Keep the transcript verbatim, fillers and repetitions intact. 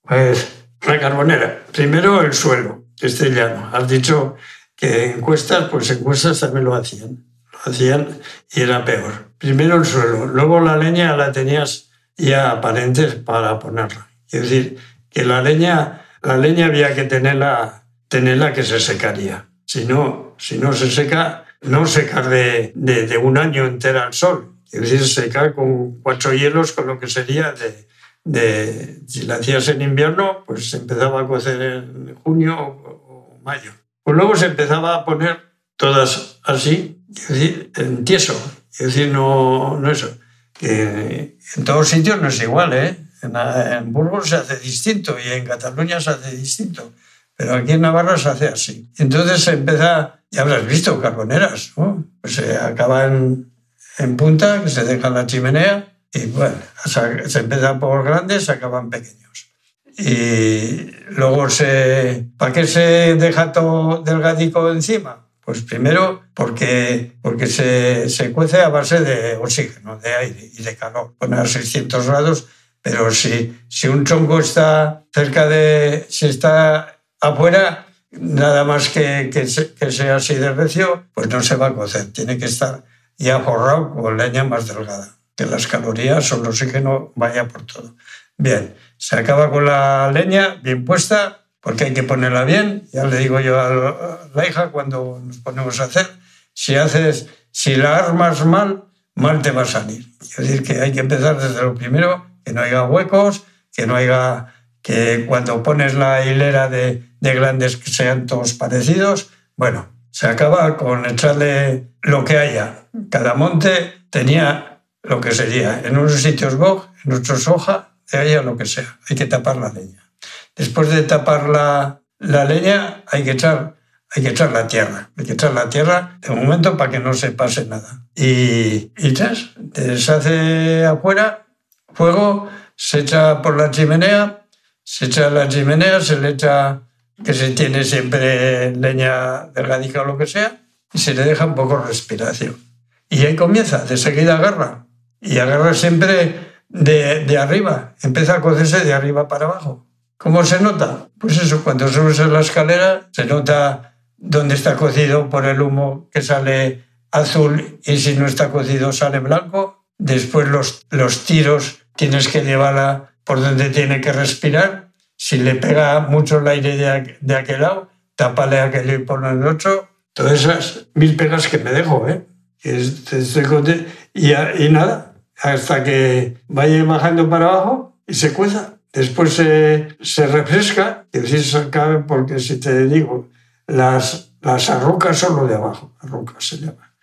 Pues la Carbonera. Primero el suelo, este llano. Has dicho que encuestas, pues encuestas también lo hacían. Lo hacían y era peor. Primero el suelo, luego la leña la tenías ya aparentes para ponerla. Es decir, que la leña, la leña había que tenerla, tenerla que se secaría. Si no, si no se seca, no secar de, de, de un año entero al sol. Es decir, secar con cuatro hielos, con lo que sería de, de... Si la hacías en invierno, pues se empezaba a cocer en junio o, o mayo. Pues luego se empezaba a poner todas así, es decir, en tieso. Es decir, no, no eso. Que en todos sitios no es igual, ¿eh? En, en Burgos se hace distinto y en Cataluña se hace distinto. Pero aquí en Navarra se hace así. Entonces se empieza, ya habrás visto, carboneras, ¿no? Pues se acaban en punta, que se deja la chimenea, y bueno, se empieza por grandes, se acaban pequeños. Y luego, se, ¿para qué se deja todo delgadico encima? Pues primero porque, porque se, se cuece a base de oxígeno, de aire y de calor. Pone a seiscientos grados, pero si, si un tronco está cerca de... si está afuera, nada más que, que, se, que sea así de recio, pues no se va a cocer. Tiene que estar ya forrado con leña más delgada, que las calorías o el oxígeno vaya por todo. Bien, se acaba con la leña bien puesta, porque hay que ponerla bien. Ya le digo yo a la hija cuando nos ponemos a hacer, si, haces, si la armas mal, mal te va a salir. Es decir, que hay que empezar desde lo primero, que no haya huecos, que no haya... que cuando pones la hilera de, de grandes que sean todos parecidos, bueno, se acaba con echarle lo que haya. Cada monte tenía lo que sería. En unos sitios boj, en otros hoja, de haya lo que sea. Hay que tapar la leña. Después de tapar la, la leña, hay que, echar, hay que echar la tierra. Hay que echar la tierra de momento para que no se pase nada. Y, y chas, se hace afuera, fuego, se echa por la chimenea, se echa la chimenea, se le echa, que se tiene siempre leña delgadica o lo que sea, y se le deja un poco respiración. Y ahí comienza, de seguida agarra. Y agarra siempre de, de arriba, empieza a cocerse de arriba para abajo. ¿Cómo se nota? Pues eso, cuando subes a la escalera se nota dónde está cocido por el humo que sale azul y si no está cocido sale blanco. Después los, los tiros tienes que llevarla por donde tiene que respirar. Si le pega mucho el aire de, de aquel lado, tápale aquello y ponle el otro. Todas esas mil pegas que me dejo, ¿eh? Y, y nada, hasta que vaya bajando para abajo y se cueza. Después se, se refresca, es decir, se acabe, porque si te digo, las, las arrucas son lo de abajo, arrucas se llama.